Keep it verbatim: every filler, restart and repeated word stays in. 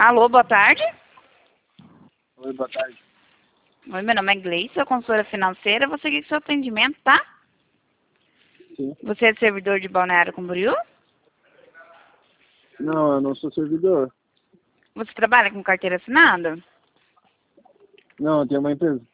Alô, boa tarde. Oi, boa tarde. Oi, meu nome é Gleice, sou consultora financeira. Vou seguir seu atendimento, tá? Sim. Você é servidor de Balneário Camboriú? Não, eu não sou servidor. Você trabalha com carteira assinada? Não, eu tenho uma empresa.